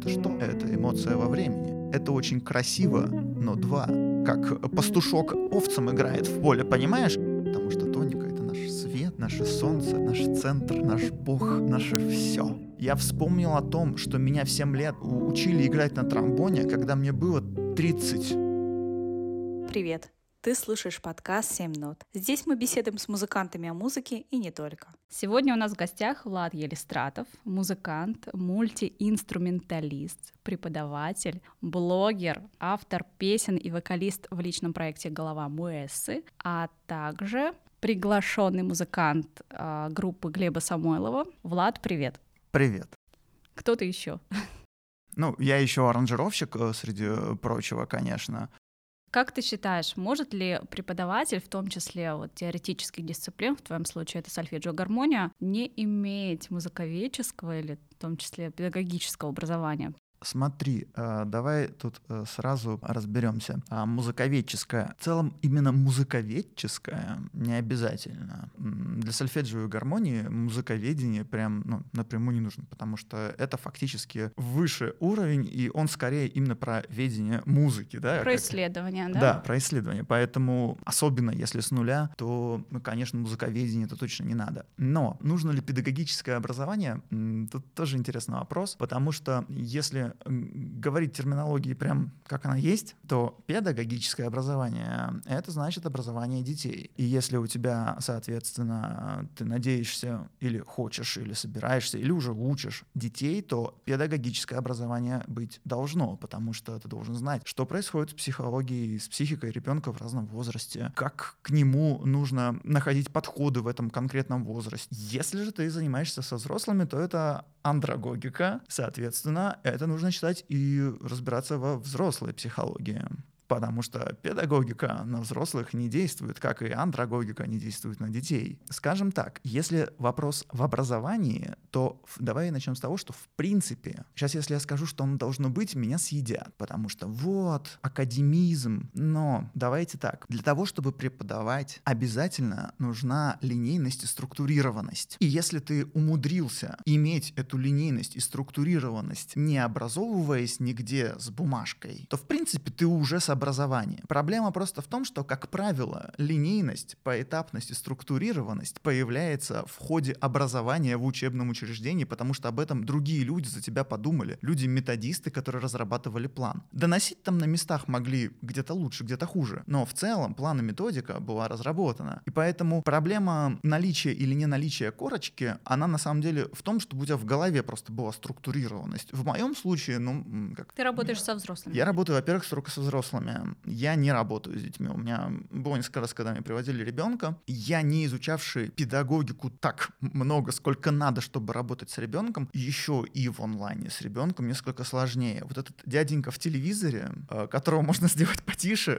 это что? Это эмоция во времени. Это очень красиво, но два. Как пастушок овцам играет в поле, понимаешь? Потому что тоника — это наш свет, наше солнце, наш центр, наш бог, наше все. Я вспомнил о том, что меня в 7 лет учили играть на тромбоне, когда мне было 30. Привет! Ты слушаешь подкаст «7 нот». Здесь мы беседуем с музыкантами о музыке и не только. Сегодня у нас в гостях Влад Елистратов, музыкант, мультиинструменталист, преподаватель, блогер, автор песен и вокалист в личном проекте «Голова Муэссы», а также приглашенный музыкант группы Глеба Самойлова. Влад, привет! Привет. Кто ты еще? Я еще аранжировщик, среди прочего, конечно. Как ты считаешь, может ли преподаватель, в том числе теоретических дисциплин, в твоем случае это сольфеджио, гармония, не иметь музыковедческого или в том числе педагогического образования? Смотри, давай тут сразу разберемся. Музыковедческое. В целом именно музыковедческое не обязательно. Для сольфеджио и гармонии музыковедение прям напрямую не нужно, потому что это фактически высший уровень, и он скорее именно про ведение музыки. Да? Про исследование, да? Да, про исследование. Поэтому, особенно если с нуля, то, конечно, музыковедение это точно не надо. Но нужно ли педагогическое образование? Тут тоже интересный вопрос, потому что если говорить терминологией прям как она есть, то педагогическое образование — это значит образование детей. И если у тебя, соответственно, ты надеешься или хочешь, или собираешься, или уже учишь детей, то педагогическое образование быть должно, потому что ты должен знать, что происходит с психологией, с психикой ребенка в разном возрасте, как к нему нужно находить подходы в этом конкретном возрасте. Если же ты занимаешься со взрослыми, то это андрогогика, соответственно, это нужно читать и разбираться во взрослой психологии. Потому что педагогика на взрослых не действует, как и андрогогика не действует на детей. Скажем так, если вопрос в образовании, то давай начнем с того, что в принципе, сейчас если я скажу, что оно должно быть, меня съедят, потому что академизм. Но давайте так, для того, чтобы преподавать, обязательно нужна линейность и структурированность. И если ты умудрился иметь эту линейность и структурированность, не образовываясь нигде с бумажкой, то в принципе ты уже с образования. Проблема просто в том, что, как правило, линейность, поэтапность и структурированность появляется в ходе образования в учебном учреждении, потому что об этом другие люди за тебя подумали. Люди-методисты, которые разрабатывали план. Доносить там на местах могли где-то лучше, где-то хуже, но в целом план и методика была разработана. И поэтому проблема наличия или не наличия корочки, она на самом деле в том, чтобы у тебя в голове просто была структурированность. В моем случае, Ты работаешь со взрослыми? Я работаю, во-первых, только со взрослыми. Я не работаю с детьми. У меня было несколько раз, когда мне приводили ребенка. Я, не изучавший педагогику так много, сколько надо, чтобы работать с ребенком, еще и в онлайне с ребенком несколько сложнее. Вот этот дяденька в телевизоре, которого можно сделать потише,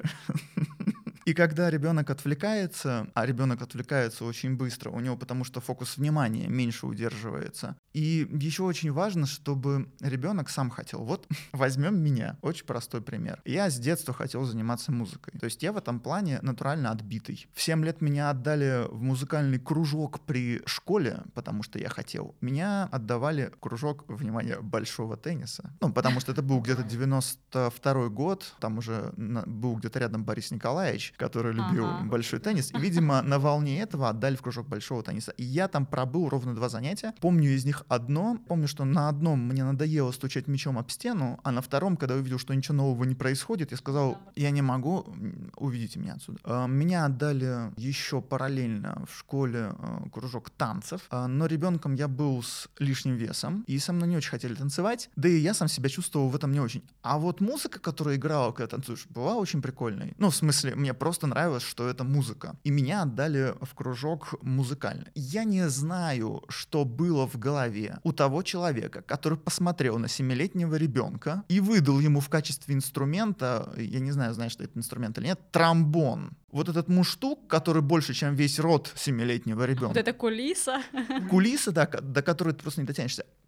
и когда ребенок отвлекается, а ребенок отвлекается очень быстро, у него потому что фокус внимания меньше удерживается. И еще очень важно, чтобы ребенок сам хотел. Вот возьмем меня, очень простой пример. Я с детства хотел заниматься музыкой. То есть я в этом плане натурально отбитый. В 7 лет меня отдали в музыкальный кружок при школе, потому что я хотел. Меня отдавали в кружок, внимание, большого тенниса. Потому что это был где-то 92-й год, там уже был где-то рядом Борис Николаевич, который любил большой теннис. И, видимо, на волне этого отдали в кружок большого тенниса. И я там пробыл ровно 2 занятия. Помню из них одно. Помню, что на одном мне надоело стучать мячом об стену, а на втором, когда я увидел, что ничего нового не происходит, я сказал, я не могу, уведите меня отсюда. Меня отдали еще параллельно в школе кружок танцев, но ребенком я был с лишним весом, и со мной не очень хотели танцевать, да и я сам себя чувствовал в этом не очень. А вот музыка, которая играла, когда танцуешь, была очень прикольной. В смысле, мне просто нравилось, что это музыка. И меня отдали в кружок музыкальный. Я не знаю, что было в голове у того человека, который посмотрел на 7-летнего ребенка и выдал ему в качестве инструмента, я не знаю, знаешь, что это инструмент или нет, тромбон. Вот этот муштук, который больше, чем весь рот 7-летнего ребенка. Вот это кулиса. Кулиса, да, до которой ты просто не дотянешься.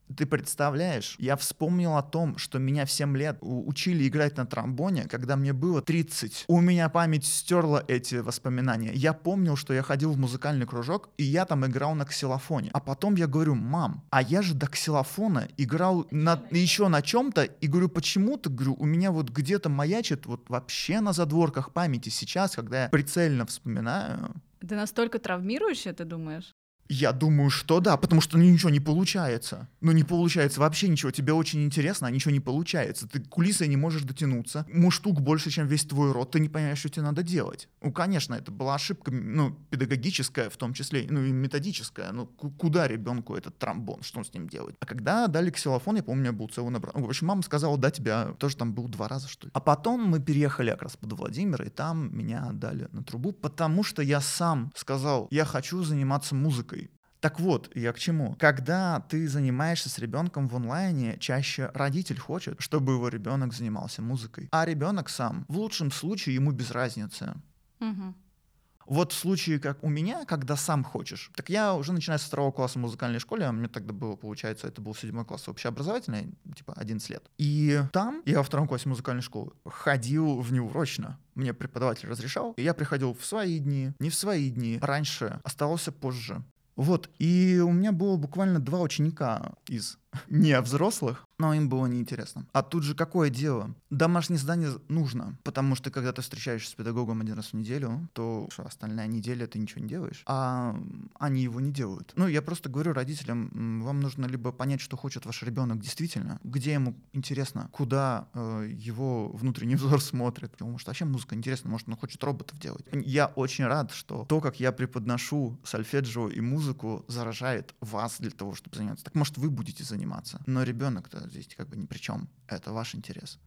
Ты представляешь, я вспомнил о том, что меня в 7 лет учили играть на тромбоне, когда мне было 30. У меня память стерла эти воспоминания. Я помнил, что я ходил в музыкальный кружок, и я там играл на ксилофоне. А потом я говорю: мам, а я же до ксилофона играл еще на чем-то, и говорю, почему-то, говорю, у меня вот где-то маячит вот вообще на задворках памяти сейчас, когда я прицельно вспоминаю. Ты настолько травмирующая, ты думаешь? Я думаю, что да, потому что ничего не получается. Ну, не получается вообще ничего. Тебе очень интересно, а ничего не получается. Ты кулисой не можешь дотянуться. Муштук больше, чем весь твой рот. Ты не понимаешь, что тебе надо делать. Ну, конечно, это была ошибка, ну, педагогическая в том числе, ну, и методическая. Ну, куда ребенку этот тромбон? Что он с ним делать? А когда дали ксилофон, я помню, у меня был целый набор. В общем, мама сказала, да, тебя тоже там был 2 раза, что ли. А потом мы переехали как раз под Владимир, и там меня отдали на трубу, потому что я сам сказал, я хочу заниматься музыкой. Так вот, я к чему? Когда ты занимаешься с ребенком в онлайне, чаще родитель хочет, чтобы его ребенок занимался музыкой. А ребенок сам, в лучшем случае, ему без разницы. Угу. Вот в случае, как у меня, когда сам хочешь. Так я уже начинаю со 2 класса в музыкальной школе, а мне тогда было, получается, это был 7 класс общеобразовательный, типа 11 лет. И там я во 2 классе музыкальной школы ходил внеурочно. Мне преподаватель разрешал, и я приходил в свои дни, не в свои дни, раньше, оставался позже. Вот, и у меня было буквально 2 ученика из не взрослых, но им было неинтересно. А тут же какое дело? Домашнее задание нужно, потому что когда ты встречаешься с педагогом 1 раз в неделю, то что, остальная неделя ты ничего не делаешь, а они его не делают. Ну, я просто говорю родителям, вам нужно либо понять, что хочет ваш ребенок действительно, где ему интересно, куда его внутренний взор смотрит, потому что вообще музыка интересна, может, он хочет роботов делать. Я очень рад, что то, как я преподношу сольфеджио и музыку, заражает вас для того, чтобы заняться. Так, может, вы будете заниматься. Но ребенок-то здесь как бы ни при чем. Это ваш интерес.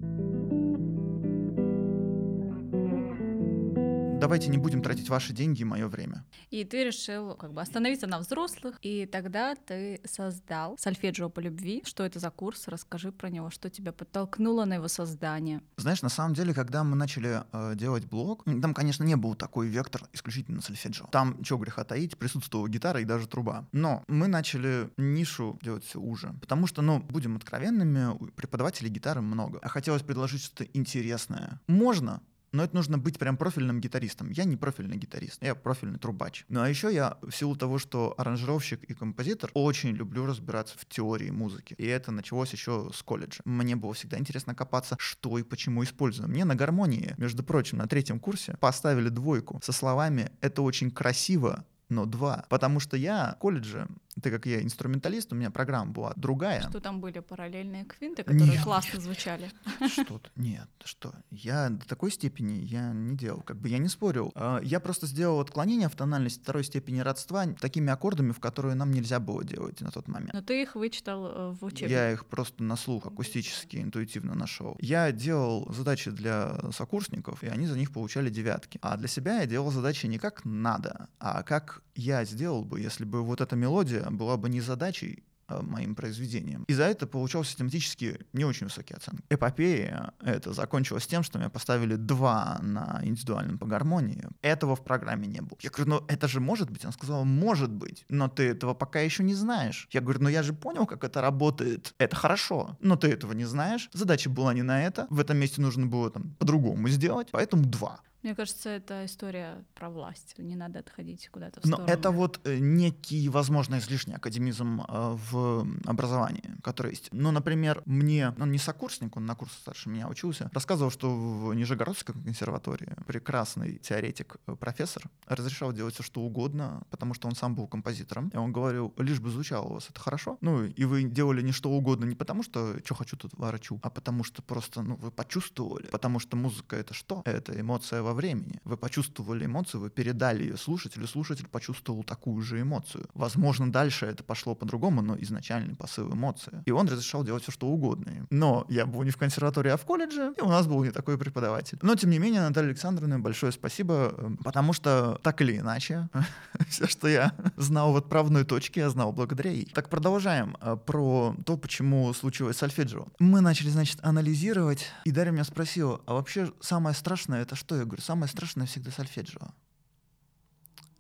Давайте не будем тратить ваши деньги и мое время. И ты решил как бы остановиться на взрослых, и тогда ты создал сольфеджио по любви. Что это за курс? Расскажи про него, что тебя подтолкнуло на его создание. Знаешь, на самом деле, когда мы начали делать блог, там, конечно, не был такой вектор исключительно сольфеджио. Там, чего греха таить, присутствовала гитара и даже труба. Но мы начали нишу делать все уже. Потому что, ну, будем откровенными, у преподавателей гитары много. А хотелось предложить что-то интересное. Можно, но это нужно быть прям профильным гитаристом. Я не профильный гитарист, я профильный трубач. Ну а еще я, в силу того, что аранжировщик и композитор, очень люблю разбираться в теории музыки. И это началось еще с колледжа. Мне было всегда интересно копаться, что и почему используем. Мне на гармонии, между прочим, на 3 курсе поставили 2 со словами «это очень красиво, но 2». Потому что я в колледже, так как я инструменталист, у меня программа была другая. Что там были параллельные квинты, которые классно звучали? Что-то. Нет, что? Я до такой степени я не делал. Как бы я не спорил. Я просто сделал отклонение в тональность 2 степени родства такими аккордами, в которые нам нельзя было делать на тот момент. Но ты их вычитал в учебнике. Я их просто на слух акустически, интуитивно нашел. Я делал задачи для сокурсников, и они за них получали 9. А для себя я делал задачи не как надо, а как я сделал бы, если бы вот эта мелодия была бы не задачей, моим произведением. И за это получал систематически не очень высокие оценки. Эпопея это закончилось тем, что меня поставили 2 на индивидуальном по гармонии. Этого в программе не было. Я говорю, ну это же может быть? Она сказала, может быть, но ты этого пока еще не знаешь. Я говорю, ну я же понял, как это работает. Это хорошо, но ты этого не знаешь. Задача была не на это. В этом месте нужно было там по-другому сделать, поэтому 2. Мне кажется, это история про власть. Не надо отходить куда-то в сторону. Но это вот некий, возможно, излишний академизм в образовании, который есть. Ну, например, мне, он не сокурсник, он на курсе старше меня учился, рассказывал, что в Нижегородской консерватории прекрасный теоретик, профессор, разрешал делать все, что угодно, потому что он сам был композитором. И он говорил, лишь бы звучало у вас, это хорошо. Ну, и вы делали не что угодно не потому, что хочу тут ворочу, а потому что просто, ну, вы почувствовали. Потому что музыка — это что? Это эмоция во времени. Вы почувствовали эмоцию, вы передали ее слушателю, слушатель почувствовал такую же эмоцию. Возможно, дальше это пошло по-другому, но изначальный посыл — эмоция. И он разрешал делать все, что угодно. Но я был не в консерватории, а в колледже, и у нас был не такой преподаватель. Но, тем не менее, Наталье Александровне большое спасибо, потому что так или иначе, все, что я знал в отправной точке, я знал благодаря ей. Так, продолжаем про то, почему случилось сольфеджио. Мы начали, значит, анализировать, и Дарья меня спросила, а вообще самое страшное — это что? Я говорю, самое страшное всегда сольфеджио.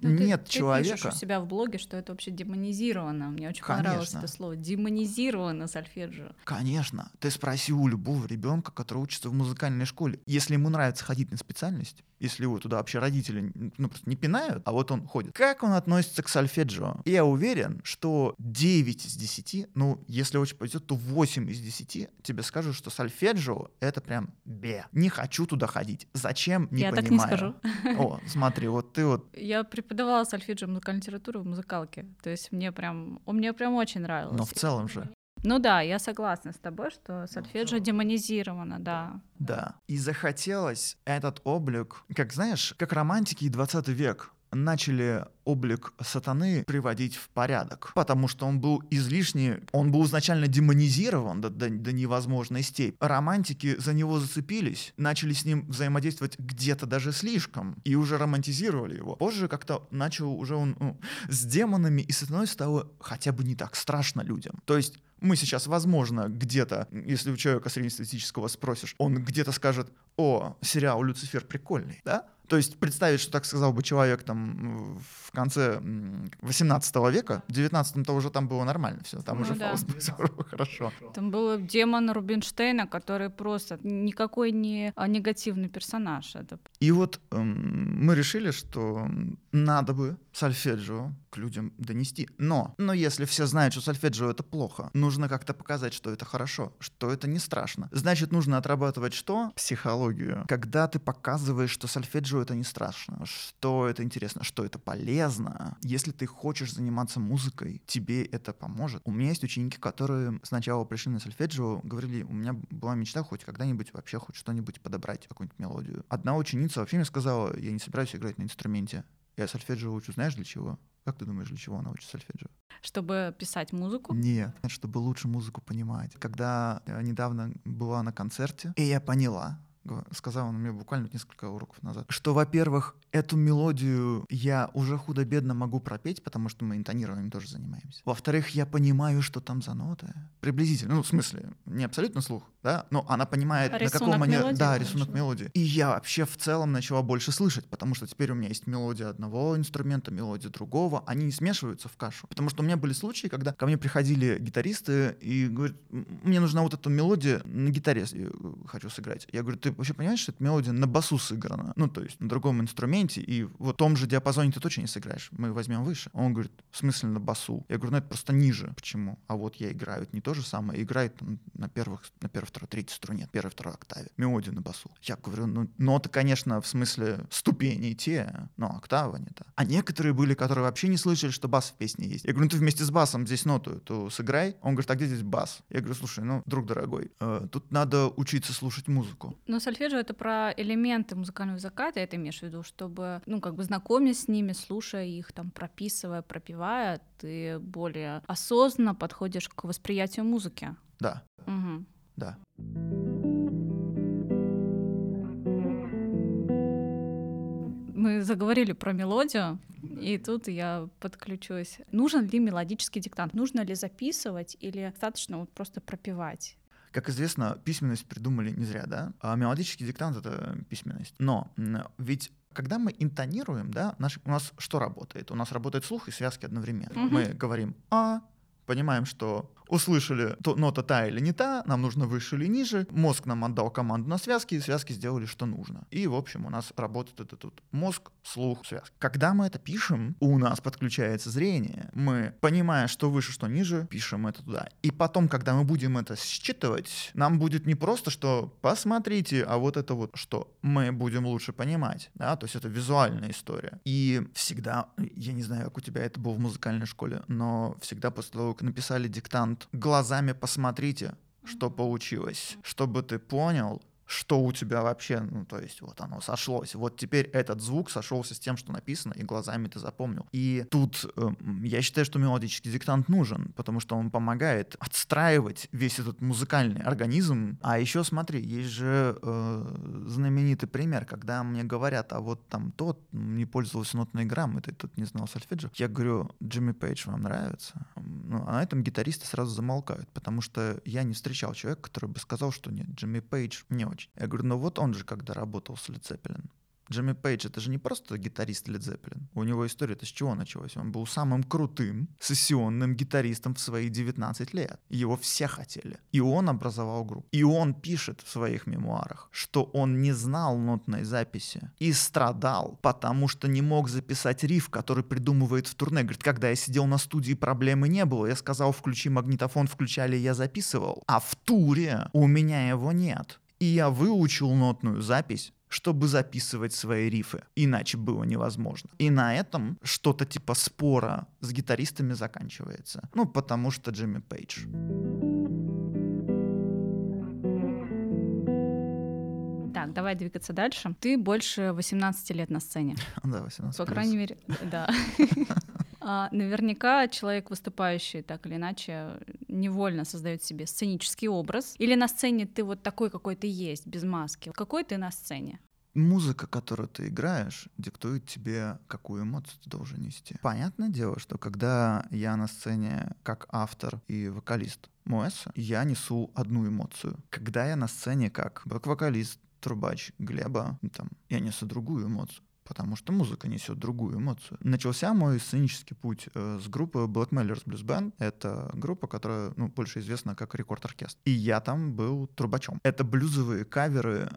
нет ты человека... пишешь у себя в блоге, что это вообще демонизировано. Мне очень понравилось это слово. Демонизировано сольфеджио. Конечно. Ты спроси у любого ребенка, который учится в музыкальной школе. Если ему нравится ходить на специальность, если его туда вообще родители просто не пинают, а вот он ходит, как он относится к сольфеджио? Я уверен, что 9 из 10, если очень повезет, то 8 из 10 тебе скажут, что сольфеджио — это прям бе. Не хочу туда ходить. Зачем? Не Я понимаю. так не скажу. О, смотри, вот ты вот... Я преподавала сольфеджио музыкальную литературу в музыкалке. То есть он мне прям очень нравилось. Но в целом же... Ну да, я согласна с тобой, что сольфеджио демонизировано, да. Да. И захотелось этот облик, как знаешь, как романтики и 20 век начали облик сатаны приводить в порядок, потому что он был излишне, он был изначально демонизирован до невозможной степени. Романтики за него зацепились, начали с ним взаимодействовать где-то даже слишком, и уже романтизировали его. Позже как-то начал уже он с демонами и сатаной стало хотя бы не так страшно людям. То есть мы сейчас, возможно, где-то, если у человека среднестатистического спросишь, он где-то скажет: о, сериал «Люцифер» прикольный, да? То есть представить, что так сказал бы человек там в конце 18 века, в 19-м-то уже там было нормально все, там уже Фауст было хорошо. Там был демон Рубинштейна, который просто никакой не негативный персонаж. И вот мы решили, что надо бы сольфеджио к людям донести. Но если все знают, что сольфеджио — это плохо, нужно как-то показать, что это хорошо, что это не страшно. Значит, нужно отрабатывать что? Психологию. Когда ты показываешь, что сольфеджио — это не страшно, что это интересно, что это полезно. Если ты хочешь заниматься музыкой, тебе это поможет. У меня есть ученики, которые сначала пришли на сольфеджио, говорили: у меня была мечта хоть когда-нибудь вообще хоть что-нибудь подобрать, какую-нибудь мелодию. Одна ученица вообще мне сказала: я не собираюсь играть на инструменте. Я сольфеджио учу, знаешь, для чего? Как ты думаешь, для чего она учит сольфеджио? Чтобы писать музыку? Нет, чтобы лучше музыку понимать. Когда я недавно была на концерте, и я поняла, сказала она мне буквально несколько уроков назад, что, во-первых, эту мелодию я уже худо-бедно могу пропеть, потому что мы интонированием тоже занимаемся. Во-вторых, я понимаю, что там за ноты. Приблизительно. В смысле, не абсолютно слух, да, но она понимает, рисунок на каком манере... мелодии, да, рисунок мелодии. И я вообще в целом начала больше слышать, потому что теперь у меня есть мелодия одного инструмента, мелодия другого. Они не смешиваются в кашу. Потому что у меня были случаи, когда ко мне приходили гитаристы и говорят: мне нужна вот эта мелодия на гитаре, я хочу сыграть. Я говорю: ты вообще понимаешь, что эта мелодия на басу сыграна? То есть на другом инструменте, и вот в том же диапазоне ты точно не сыграешь. Мы возьмем выше. Он говорит: в смысле на басу? Я говорю: это просто ниже. Почему? А вот я играю. Это не то же самое. Играет на первой, второй, третьей струне, первой, второй октаве. Мелодия на басу. Я говорю: ноты, конечно, в смысле ступени те, но октава не та. А некоторые были, которые вообще не слышали, что бас в песне есть. Я говорю: ты вместе с басом здесь ноту эту сыграй. Он говорит: а где здесь бас? Я говорю: слушай, друг дорогой, тут надо учиться слушать музыку. Но сольфеджио — это про элементы музыкального языка, ты это имеешь в виду, чтобы, знакомясь с ними, слушая их, прописывая, пропевая, ты более осознанно подходишь к восприятию музыки. Да. Угу. Да. Мы заговорили про мелодию, и тут я подключусь. Нужен ли мелодический диктант? Нужно ли записывать или достаточно просто пропевать? Как известно, письменность придумали не зря, да? А мелодический диктант — это письменность. Но ведь когда мы интонируем, да, у нас что работает? У нас работает слух и связки одновременно. Мы говорим «а», понимаем, что услышали, нота та или не та, нам нужно выше или ниже, мозг нам отдал команду на связки, и связки сделали, что нужно. И, в общем, у нас работает это тут мозг, слух, связки. Когда мы это пишем, у нас подключается зрение. Мы, понимая, что выше, что ниже, пишем это туда. И потом, когда мы будем это считывать, нам будет не просто, что посмотрите, а вот это вот что. Мы будем лучше понимать, да, то есть это визуальная история. И всегда, я не знаю, как у тебя это было в музыкальной школе, но всегда после того, как написали диктант, глазами посмотрите, что получилось, чтобы ты понял, что у тебя вообще, то есть вот оно сошлось. Вот теперь этот звук сошелся с тем, что написано, и глазами ты запомнил. И тут я считаю, что мелодический диктант нужен, потому что он помогает отстраивать весь этот музыкальный организм. А еще смотри, есть же знаменитый пример, когда мне говорят: а вот там тот не пользовался нотной грамотой, тот не знал сольфеджио. Я говорю: Джимми Пейдж вам нравится? А на этом гитаристы сразу замолкают, потому что я не встречал человека, который бы сказал, что нет, Джимми Пейдж не очень. Я говорю: вот он же когда работал с Led Zeppelin, Джимми Пейдж — это же не просто гитарист Led Zeppelin. У него история-то с чего началась? Он был самым крутым сессионным гитаристом в свои 19 лет. Его все хотели. И он образовал группу. И он пишет в своих мемуарах, что он не знал нотной записи и страдал, потому что не мог записать риф, который придумывает в турне. Говорит, когда я сидел на студии, проблемы не было. Я сказал, включи магнитофон, включали, я записывал. А в туре у меня его нет. И я выучил нотную запись, чтобы записывать свои рифы. Иначе было невозможно. И на этом что-то типа спора с гитаристами заканчивается. Ну, потому что Джимми Пейдж. Так, давай двигаться дальше. Ты больше 18 лет на сцене. Да, 18. По крайней мере, да. Наверняка человек, выступающий так или иначе, невольно создает себе сценический образ. Или на сцене ты вот такой, какой ты есть, без маски. Какой ты на сцене? Музыка, которую ты играешь, диктует тебе, какую эмоцию ты должен нести. Понятное дело, что когда я на сцене как автор и вокалист Моэссы, я несу одну эмоцию. Когда я на сцене как бэк-вокалист, трубач Глеба, там, я несу другую эмоцию. Потому что музыка несет другую эмоцию. Начался мой сценический путь с группы Black Mellers Blues Band. Это группа, которая больше известна как рекорд-оркестр. И я там был трубачом. Это блюзовые каверы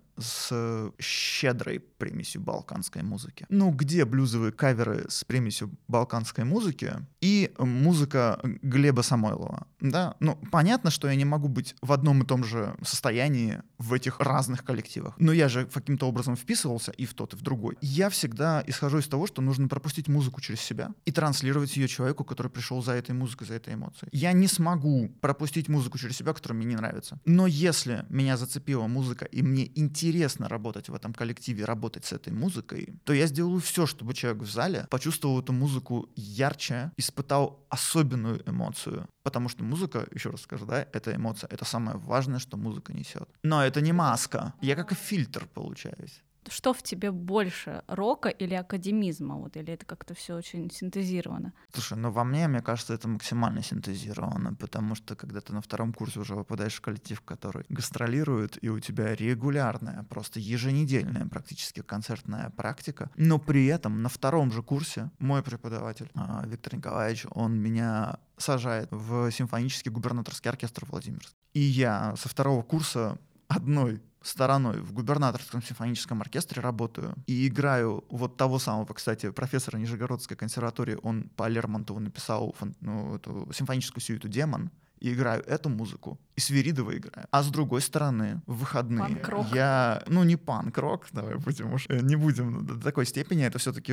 с щедрой примесью балканской музыки. Где блюзовые каверы с примесью балканской музыки и музыка Глеба Самойлова? Да? Понятно, что я не могу быть в одном и том же состоянии в этих разных коллективах. Но я же каким-то образом вписывался и в тот, и в другой. Я всегда исхожу из того, что нужно пропустить музыку через себя и транслировать ее человеку, который пришел за этой музыкой, за этой эмоцией. Я не смогу пропустить музыку через себя, которая мне не нравится. Но если меня зацепила музыка, и мне интересно работать в этом коллективе, работать с этой музыкой, то я сделаю все, чтобы человек в зале почувствовал эту музыку ярче, испытал особенную эмоцию. Потому что музыка, еще раз скажу, да, это эмоция. Это самое важное, что музыка несет. Но это не маска. Я как и фильтр получаюсь. Что в тебе больше, рока или академизма? Или это как-то все очень синтезировано? Слушай, во мне кажется, это максимально синтезировано, потому что когда ты на втором курсе уже попадаешь в коллектив, который гастролирует, и у тебя регулярная, просто еженедельная практически концертная практика, но при этом на втором же курсе мой преподаватель Виктор Николаевич, он меня сажает в симфонический губернаторский оркестр Владимирский. И я со второго курса одной стороной в губернаторском симфоническом оркестре работаю и играю вот того самого, кстати, профессора Нижегородской консерватории, он по Лермонтову написал эту симфоническую сюиту «Демон», и играю эту музыку, и Свиридова играю. А с другой стороны, в выходные панк-рок. я... не панк-рок, давай будем уж... Не будем до такой степени, это все-таки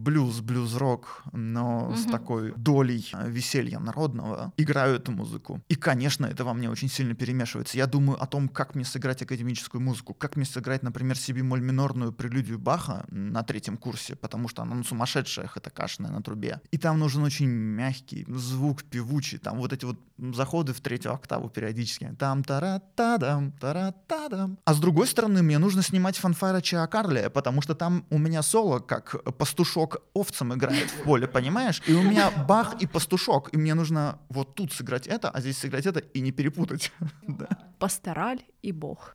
блюз-рок, но с такой долей веселья народного. Играю эту музыку. И, конечно, это во мне очень сильно перемешивается. Я думаю о том, как мне сыграть академическую музыку, как мне сыграть, например, си-бемоль минорную прелюдию Баха на третьем курсе, потому что она сумасшедшая, хэтэкашная на трубе. И там нужен очень мягкий звук, певучий, там вот эти вот заходы в третью октаву периодически. Там тара-та-дам, тара-та-дам. А с другой стороны, мне нужно снимать фанфары Чиа Карлия, потому что там у меня соло, как пастушок овцам играет в поле, понимаешь? И у меня Бах и пастушок, и мне нужно вот тут сыграть это, а здесь сыграть это и не перепутать. Пастораль и Бог.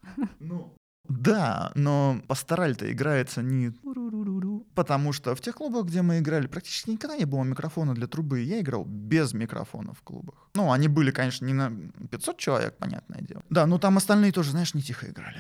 Да, но пастораль-то играется не... Потому что в тех клубах, где мы играли, практически никогда не было микрофона для трубы. Я играл без микрофона в клубах. Они были, конечно, не на 500 человек, понятное дело. Да, но там остальные тоже, знаешь, не тихо играли.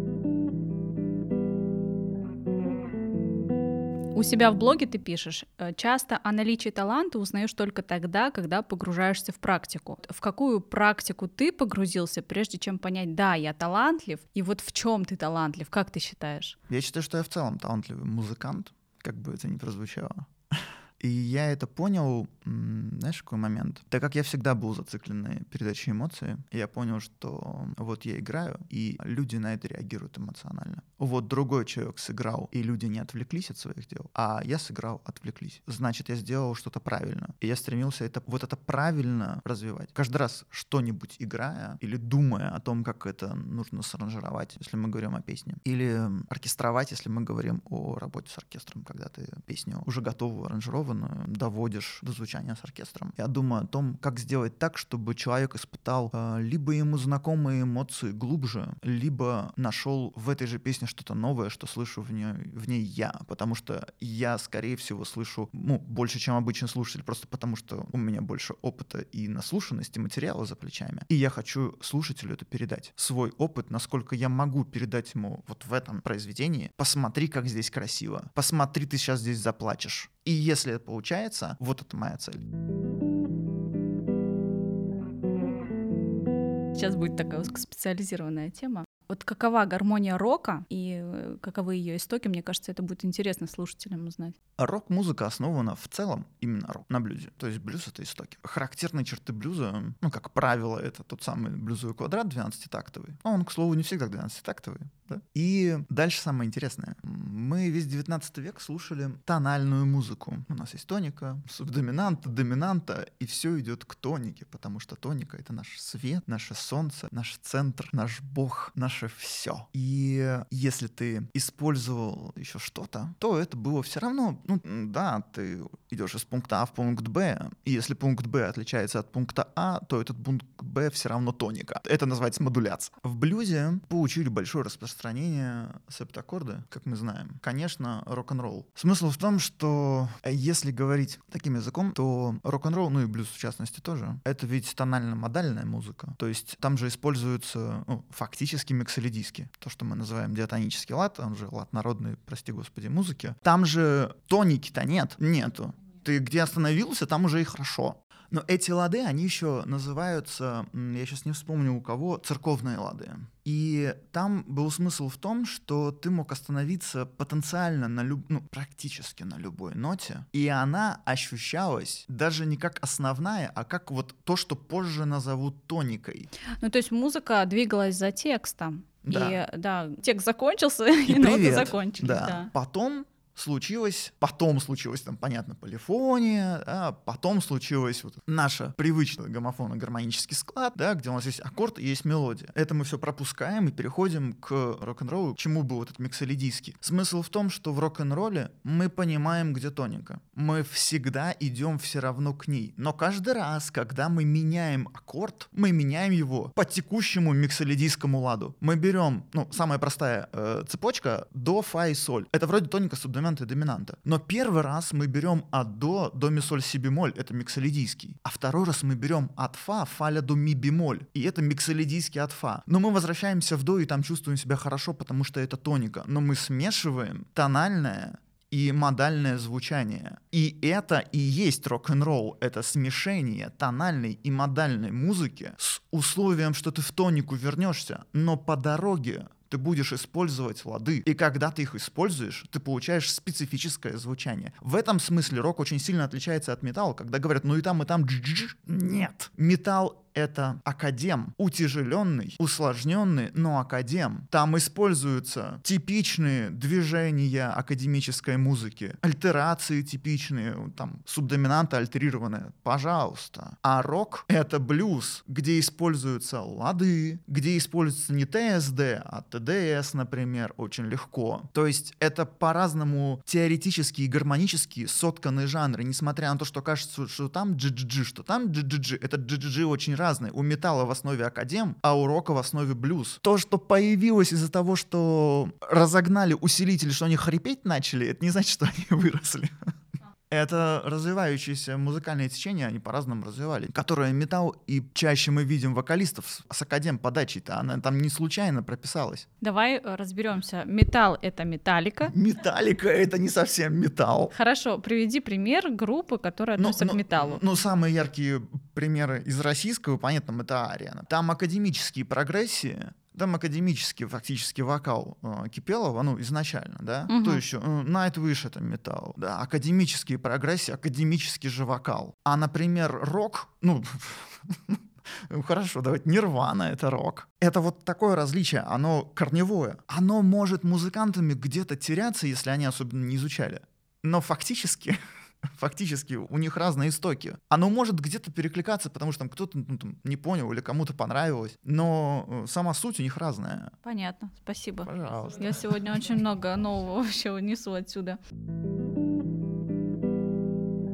У себя в блоге ты пишешь: часто о наличии таланта узнаешь только тогда, когда погружаешься в практику. В какую практику ты погрузился, прежде чем понять, да, я талантлив, и вот в чем ты талантлив, как ты считаешь? Я считаю, что я в целом талантливый музыкант, как бы это ни прозвучало. И я это понял, знаешь, в какой момент? Так как я всегда был зациклен на передаче эмоций, я понял, что вот я играю, и люди на это реагируют эмоционально. Вот другой человек сыграл, и люди не отвлеклись от своих дел, а я сыграл, отвлеклись. Значит, я сделал что-то правильно. И я стремился это правильно развивать. Каждый раз что-нибудь играя или думая о том, как это нужно саранжировать, если мы говорим о песне, или оркестровать, если мы говорим о работе с оркестром, когда ты песню уже готовую, аранжированную, импровизированную доводишь до звучания с оркестром. Я думаю о том, как сделать так, чтобы человек испытал либо ему знакомые эмоции глубже, либо нашел в этой же песне что-то новое, что слышу в ней я. Потому что я, скорее всего, слышу больше, чем обычный слушатель, просто потому что у меня больше опыта и наслушанности материала за плечами. И я хочу слушателю это передать. Свой опыт, насколько я могу передать ему вот в этом произведении. Посмотри, как здесь красиво. Посмотри, ты сейчас здесь заплачешь. И если это получается, вот это моя цель. Сейчас будет такая узкоспециализированная тема. Вот какова гармония рока и каковы ее истоки, мне кажется, это будет интересно слушателям узнать. Рок-музыка основана в целом именно на блюзе. То есть блюз — это истоки. Характерные черты блюза, как правило, это тот самый блюзовый квадрат 12-тактовый. Он, к слову, не всегда 12-тактовый. Да? И дальше самое интересное. Мы весь 19 век слушали тональную музыку. У нас есть тоника, субдоминанта, доминанта, и все идет к тонике, потому что тоника — это наш свет, наше солнце, наш центр, наш бог, наше все. И если ты использовал еще что-то, то это было все равно, ты идешь из пункта А в пункт Б, и если пункт Б отличается от пункта А, то этот пункт Б все равно тоника. Это называется модуляция. В блюзе получили большое распространение септаккорды, как мы знаем. Конечно, рок-н-ролл. Смысл в том, что если говорить таким языком, то рок-н-ролл, и блюз в частности тоже, это ведь тонально-модальная музыка. То есть там же используются фактически миксолидийски. То, что мы называем диатонический лад, он же лад народной, прости господи, музыки. Там же тоники-то нету. Ты где остановился, там уже и хорошо. Но эти лады, они еще называются, я сейчас не вспомню у кого, церковные лады. И там был смысл в том, что ты мог остановиться потенциально практически на любой ноте, и она ощущалась даже не как основная, а как вот то, что позже назовут тоникой. То есть музыка двигалась за текстом. Да. И текст закончился, и ноты закончились. Да. Потом случилось там, понятно, полифония, потом случилось вот наша привычная гомофонно-гармонический склад, да, где у нас есть аккорд и есть мелодия. Это мы все пропускаем и переходим к рок-н-роллу, к чему был вот этот миксолидийский. Смысл в том, что в рок-н-ролле мы понимаем, где тоника. Мы всегда идем все равно к ней. Но каждый раз, когда мы меняем аккорд, мы меняем его по текущему миксолидийскому ладу. Мы берем, самая простая цепочка до, фа и соль. Это вроде тоника, субдоминанта и доминанта. Но первый раз мы берем от до ми, соль, си бемоль, это миксолидийский. А второй раз мы берем от фа, ля, до, ми бемоль, и это миксолидийский от фа. Но мы возвращаемся в до и там чувствуем себя хорошо, потому что это тоника. Но мы смешиваем тональное и модальное звучание. И это и есть рок-н-ролл. Это смешение тональной и модальной музыки с условием, что ты в тонику вернешься, но по дороге ты будешь использовать лады. И когда ты их используешь, ты получаешь специфическое звучание. В этом смысле рок очень сильно отличается от металла, когда говорят, и там дж-дж-дж. Нет. Металл — это академ, утяжеленный, усложненный, но академ. Там используются типичные движения академической музыки, альтерации типичные, там субдоминанта альтерированная, пожалуйста. А рок — это блюз, где используются лады, где используется не ТСД, а ТДС, например, очень легко. То есть это по-разному теоретически и гармонически сотканные жанры, несмотря на то, что кажется, что там джи-джи, что там джи-джи. Это джи-джи очень разные. У металла в основе академ, а у рока в основе блюз. То, что появилось из-за того, что разогнали усилители, что они хрипеть начали, это не значит, что они выросли. Это развивающиеся музыкальные течения, они по-разному развивали. Которые металл, и чаще мы видим вокалистов с академ подачей-то, она там не случайно прописалась. Давай разберемся. Металл — это Металлика. Металлика — это не совсем металл. Хорошо, приведи пример группы, которая относится к металлу. Самые яркие примеры из российского, понятно, это Ария. Там академические прогрессии, там академический фактически вокал Кипелова, изначально, да, то еще Nightwish — это металл, да, академические прогрессии, академический же вокал. А, например, рок, хорошо, давайте, Нирвана — это рок. Это вот такое различие, оно корневое. Оно может музыкантами где-то теряться, если они особенно не изучали. Но фактически у них разные истоки. Оно может где-то перекликаться, потому что там кто-то не понял или кому-то понравилось, но сама суть у них разная. Понятно, спасибо. Пожалуйста. Я сегодня очень много нового вообще унесу отсюда.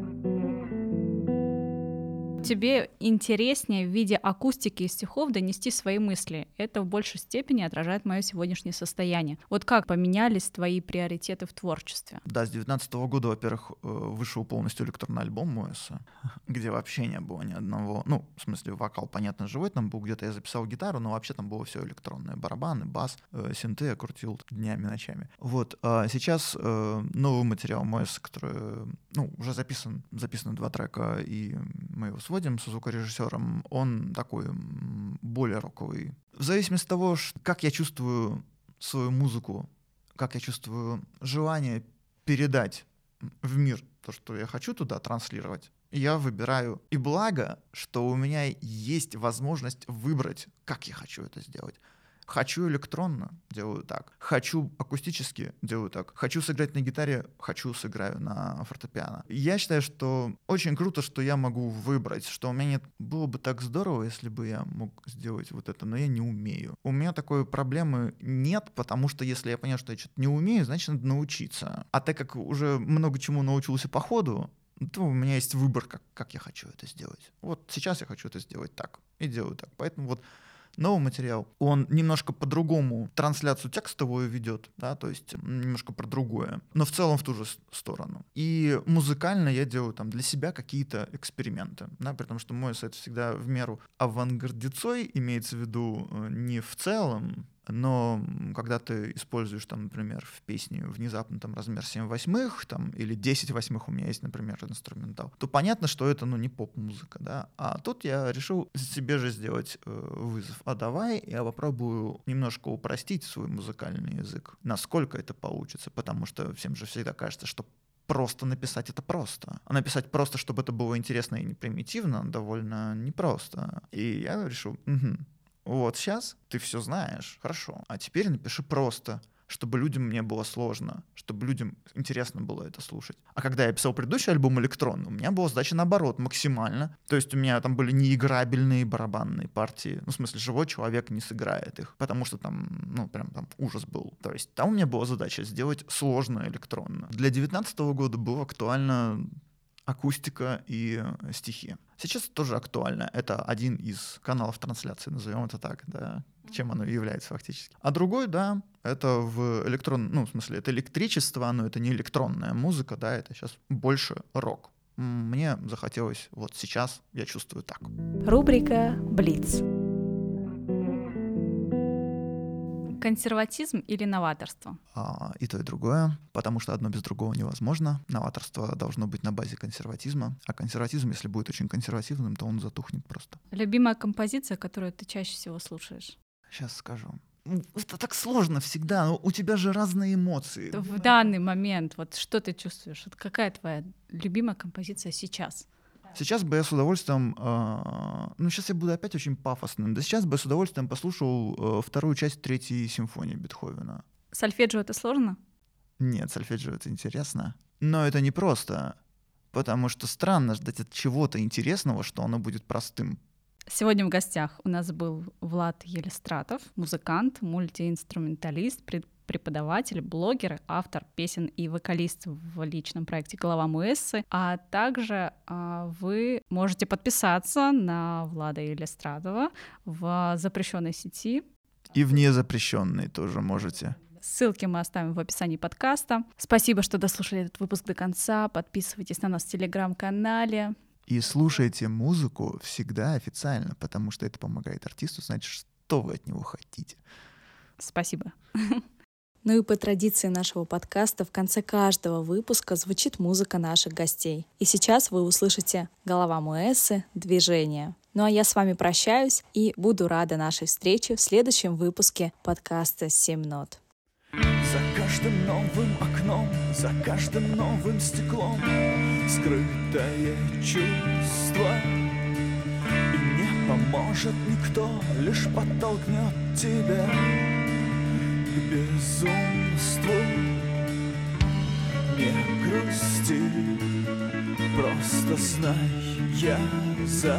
тебе интереснее в виде акустики и стихов донести свои мысли. Это в большей степени отражает мое сегодняшнее состояние. Вот как поменялись твои приоритеты в творчестве? Да, с 2019 года, во-первых, вышел полностью электронный альбом Моэса, где вообще не было ни одного... Ну, в смысле, вокал, понятно, живой там был, где-то я записал гитару, но вообще там было все электронное. Барабаны, бас, синты я крутил днями, ночами. Вот. А сейчас новый материал Моэса, который, ну, уже записаны 2 трека, и мы его сводим со звукорежиссером. Он такой более роковый. В зависимости от того, как я чувствую свою музыку, как я чувствую желание передать в мир то, что я хочу туда транслировать, я выбираю. И благо, что у меня есть возможность выбрать, как я хочу это сделать. Хочу электронно — делаю так. Хочу акустически — делаю так. Хочу сыграть на гитаре — сыграю на фортепиано. Я считаю, что очень круто, что я могу выбрать, что у меня нет... Было бы так здорово, если бы я мог сделать вот это, но я не умею. У меня такой проблемы нет, потому что если я понял, что я что-то не умею, значит, надо научиться. А так как уже много чему научился по ходу, то у меня есть выбор, как я хочу это сделать. Вот сейчас я хочу это сделать так, и делаю так. Поэтому вот новый материал, он немножко по-другому трансляцию текстовую ведет, да, то есть немножко про другое, но в целом в ту же сторону. И музыкально я делаю там для себя какие-то эксперименты, да, потому что мой сайт всегда в меру авангардицой, имеется в виду не в целом, но когда ты используешь, там, например, в песне внезапно там размер 7/8 там, или 10/8 у меня есть, например, инструментал, то понятно, что это, ну, не поп-музыка, да. А тут я решил себе же сделать вызов. А давай я попробую немножко упростить свой музыкальный язык. Насколько это получится, потому что всем же всегда кажется, что просто написать — это просто. А написать просто, чтобы это было интересно и не примитивно, довольно непросто. И я решил, вот сейчас ты все знаешь, хорошо, а теперь напиши просто, чтобы людям не было сложно, чтобы людям интересно было это слушать. А когда я писал предыдущий альбом электронный, у меня была задача наоборот, максимально. То есть у меня там были неиграбельные барабанные партии. Ну, в смысле, живой человек не сыграет их, потому что там, ну, прям там ужас был. То есть там у меня была задача сделать сложно электронно. Для 2019 года было актуально акустика и стихи. Сейчас тоже актуально. Это один из каналов трансляции, назовем это так, да, чем оно и является фактически. А другой, да, это в электронном, ну, в смысле, это электричество, но это не электронная музыка, да, это сейчас больше рок. Мне захотелось вот сейчас, я чувствую так. Рубрика «Блиц». Консерватизм или новаторство? И то, и другое, потому что одно без другого невозможно. Новаторство должно быть на базе консерватизма, а консерватизм, если будет очень консервативным, то он затухнет просто. Любимая композиция, которую ты чаще всего слушаешь? Сейчас скажу. Это так сложно всегда, но у тебя же разные эмоции. В данный момент, вот что ты чувствуешь? Вот какая твоя любимая композиция сейчас? Сейчас бы я с удовольствием, ну сейчас я буду опять очень пафосным, да сейчас бы я с удовольствием послушал вторую часть 3-й симфонии Бетховена. Сольфеджио — это сложно? Нет, сольфеджио — это интересно, но это не просто, потому что странно ждать от чего-то интересного, что оно будет простым. Сегодня в гостях у нас был Влад Елистратов, музыкант, мультиинструменталист, преподаватель, блогер, автор песен и вокалист в личном проекте «Голова Моэссы». А также вы можете подписаться на Влада Елистратова в запрещенной сети. И в незапрещенной тоже можете. Ссылки мы оставим в описании подкаста. Спасибо, что дослушали этот выпуск до конца. Подписывайтесь на нас в Телеграм-канале. И слушайте музыку всегда официально, потому что это помогает артисту знать, что вы от него хотите. Спасибо. Ну и по традиции нашего подкаста в конце каждого выпуска звучит музыка наших гостей. И сейчас вы услышите «Голова Моэссы», «Движение». Ну а я с вами прощаюсь и буду рада нашей встрече в следующем выпуске подкаста «7 нот». За каждым новым окном, за каждым новым стеклом скрытое чувство. И не поможет никто, лишь подтолкнет тебя к безумству. Не грусти, просто знай, я за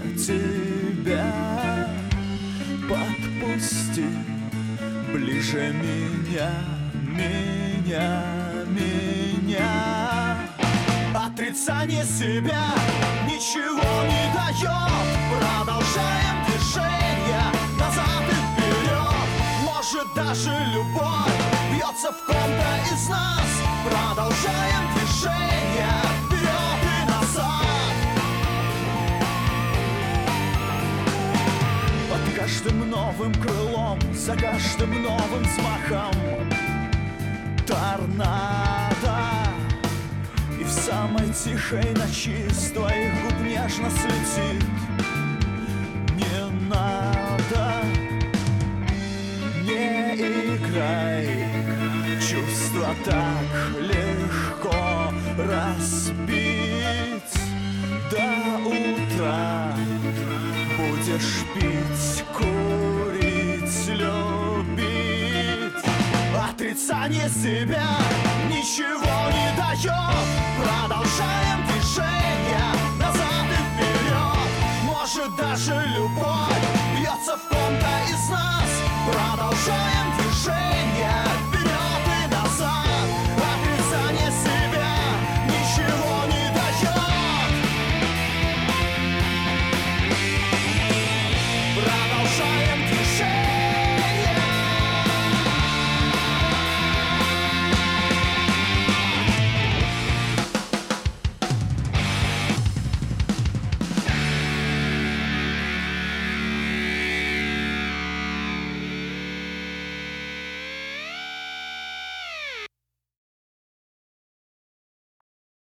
тебя. Подпусти ближе меня. От Отрицание себя ничего не дает. Продолжаем движение назад и вперед. Может, даже любовь бьется в ком-то из нас. Продолжаем движение вперед и назад. Под каждым новым крылом, за каждым новым взмахом торнадо. И в самой тихой ночи с твоих губ нежно слетит. Не надо, не играй. Чувства так легко разбить. До утра будешь пить, курить, любить. Отрицание себя ничего не дает. Продолжаем движение назад и вперед. Может, даже любовь бьется в ком-то из нас.